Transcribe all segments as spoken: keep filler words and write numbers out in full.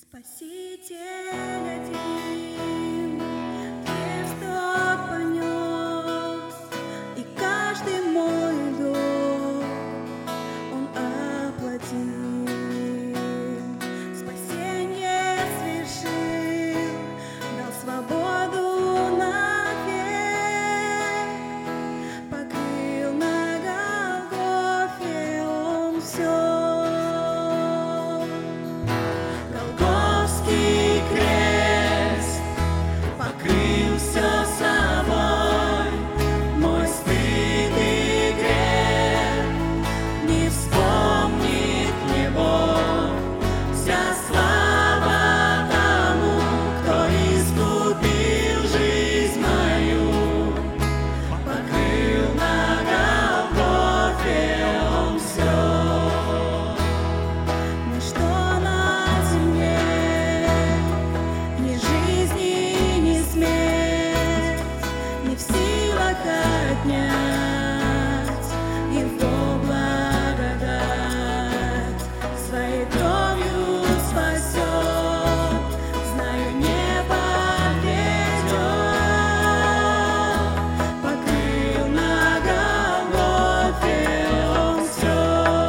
Спаситель один, крест тот понес, и каждый мой долг Он оплатил. Спасение свершил, дал свободу навек, покрыл на Голгофе Он все. Отнять Его благодать, своей кровью спасет, знаю, не подведет, покрыл на Голгофе Он все.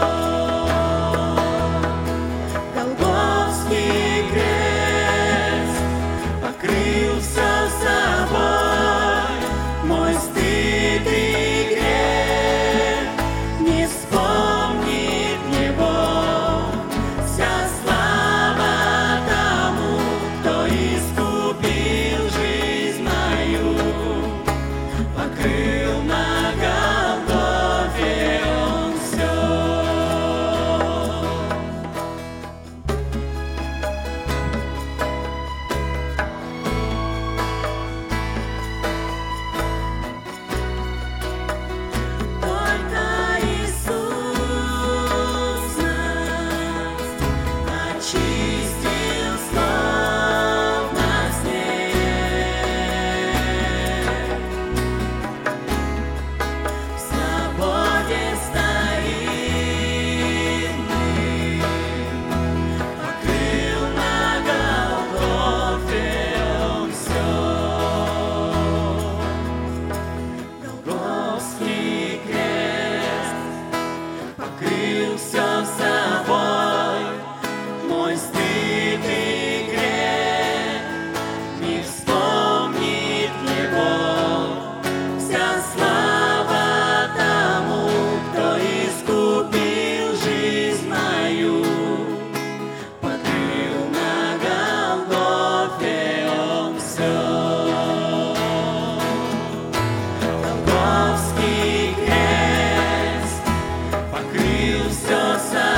Голгофский крест покрыл все собой, мой стыд и грех не вспомнит его. Вся слава тому, кто искупил жизнь мою, покрыл на Голгофе Он все. Все собой, мой стыд и грех не вспомнит его. Вся слава тому, кто искупил жизнь мою, покрыл на Голгофе Он все. Голгофский крест покрыл все собой.